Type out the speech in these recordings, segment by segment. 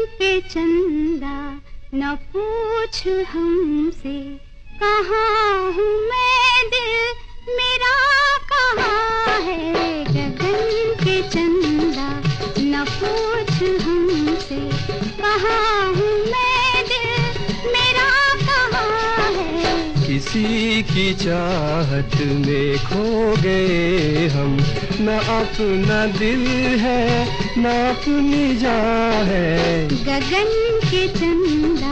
के चंदा न पूछ हमसे, कहाँ हूँ मैं, दिल मेरा कहाँ है। गगन के चंदा न पूछ हमसे, कहाँ हूँ मैं, दिल मेरा कहाँ है। किसी की चाहत में खो गए हम, न अपना दिल है न अपनी जान है। गगन के चंदा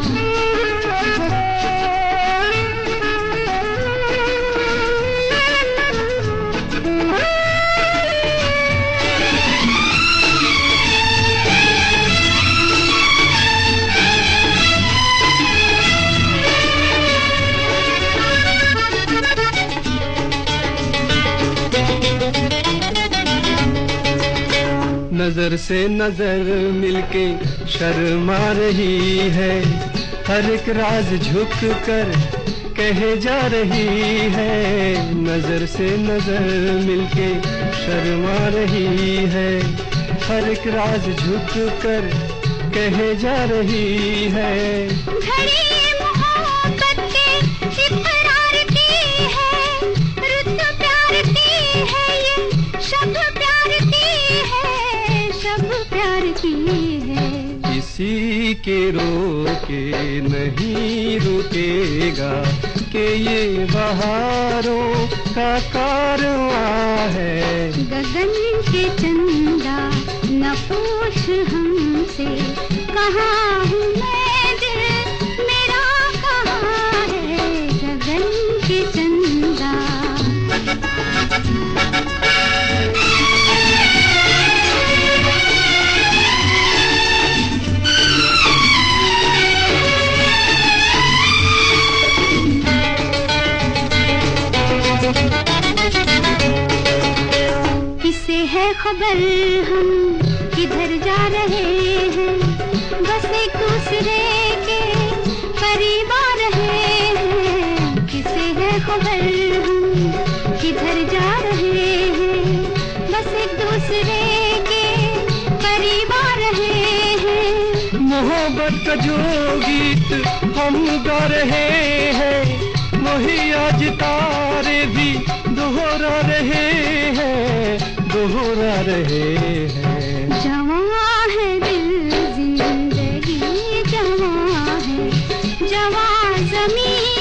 नजर से नजर मिलके शर्मा रही है, हर एक राज झुक कर कहे जा रही है। नजर से नजर मिलके शर्मा रही है, हर एक राज झुक कर कहे जा रही है। घड़ी मोहब्बत के इकरार की है, रुत प्यार की है, ये शब प्यार की है, शब प्यार की है। किसी के रोके नहीं रुकेगा कि ये बहारों का कारवां है। गगन के चंदा न पूछ हमसे, कहाँ हूँ मैं, दिल मेरा कहाँ है। गगन के चंदा किसे है खबर हम किधर जा रहे हैं, बस एक दूसरे के करीब आ रहे हैं। किसे है खबर हम किधर जा रहे हैं, बस एक दूसरे के करीब आ रहे हैं। मोहब्बत का जो गीत हम गा रहे हैं, वही आज तारे भी दोहरा रहे हैं, दोहरा रहे हैं। जवां है दिल, जिंदगी जवां है, जवां ज़मीं